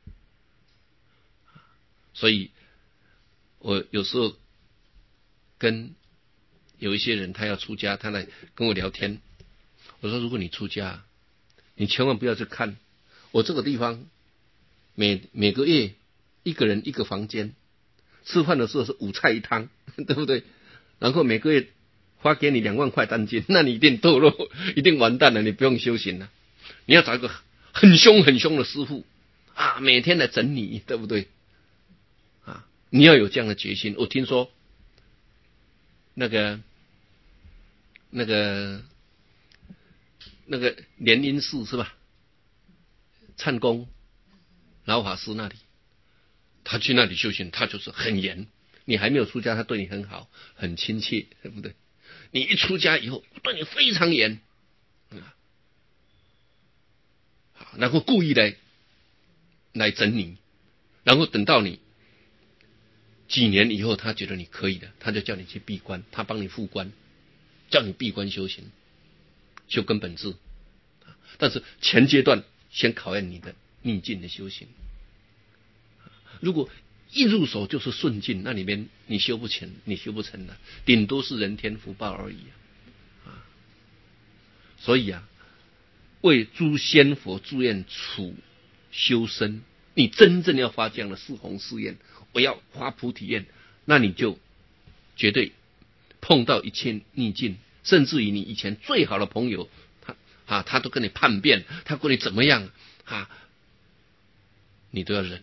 所以，我有时候跟有一些人，他要出家，他来跟我聊天，我说：如果你出家，你千万不要去看我这个地方，每每个月一个人一个房间。吃饭的时候是五菜一汤，对不对？然后每个月花给你两万块单金，那你一定堕落，一定完蛋了，你不用修行了。你要找一个很凶很凶的师父啊，每天来整你，对不对？啊，你要有这样的决心。我听说那个那个那个莲因寺是吧？忏公老法师那里。他去那里修行，他就是很严。你还没有出家，他对你很好，很亲切，对不对？你一出家以后，对你非常严，啊，然后故意来来整你，然后等到你几年以后，他觉得你可以的，他就叫你去闭关，他帮你复关，叫你闭关修行，修根本智。但是前阶段先考验你的逆境的修行。如果一入手就是顺境，那里面你修不成，你修不成的，顶多是人天福报而已啊。所以啊，为诸仙佛祝愿处修身，你真正要发这样的四弘誓愿，我要发菩提愿，那你就绝对碰到一切逆境，甚至于你以前最好的朋友，他啊，他都跟你叛变，他跟你怎么样啊，你都要忍。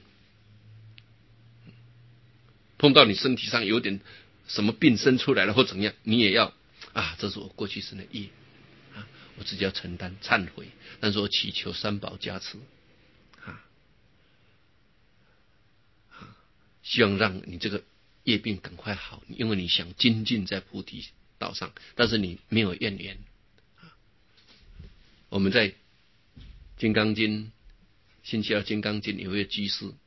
碰到你身体上有点什么病生出来了或怎样，你也要啊，这是我过去生的业啊，我自己要承担忏悔，但是我祈求三宝加持啊，啊，希望让你这个业病赶快好，因为你想精进在菩提道上，但是你没有愿缘啊。我们在《金刚经》星期二《金刚经》有一位居士。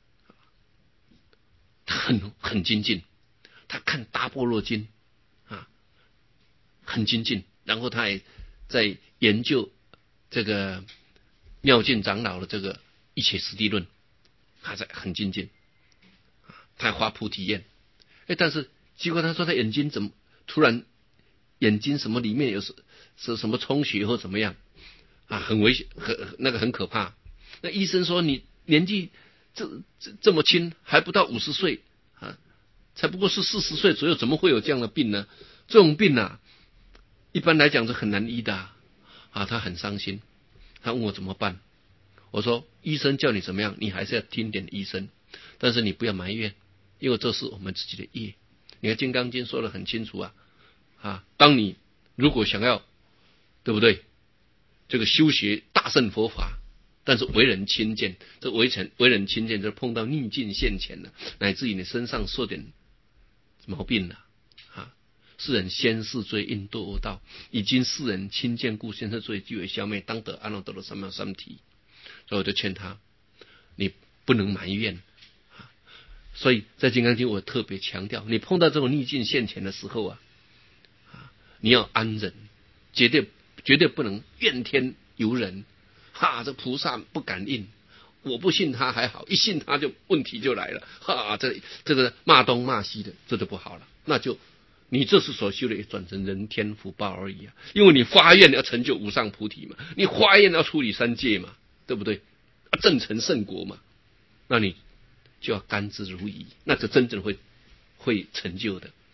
很很精进，他看大般若经啊，很精进。然后他也在研究这个妙净长老的这个一切实地论，他在很精进。他发菩提愿，哎，但是结果他说他眼睛怎么突然眼睛什么里面有是是什么充血或怎么样啊，很危险，很那个很可怕。那医生说你年纪这这这么轻，还不到五十岁啊，才不过是四十岁左右，怎么会有这样的病呢？这种病啊，一般来讲是很难医的啊。啊他很伤心，他问我怎么办。我说医生叫你怎么样，你还是要听点医生，但是你不要埋怨，因为这是我们自己的业。你看《金刚经》说得很清楚啊，啊，当你如果想要，对不对？这个修学大乘佛法。但是为人轻贱，这为人为人轻贱，就碰到逆境现前了，乃至于你身上受点毛病了啊！世人先世罪应堕恶道，已经世人轻贱故先世罪俱为消灭，当得阿耨多罗三藐三菩提。所以我就劝他，你不能埋怨啊！所以在《金刚经》我特别强调，你碰到这种逆境现前的时候啊， 你要安忍，绝对绝对不能怨天尤人。哈，这菩萨不感应，我不信他还好，一信他就问题就来了。哈，这这个骂东骂西的，这就不好了。那就你这是所修的，也转成人天福报而已啊。因为你发愿要成就无上菩提嘛，你发愿要处理三界嘛，对不对？正成圣果嘛，那你就要甘之如饴，那就真正会会成就的。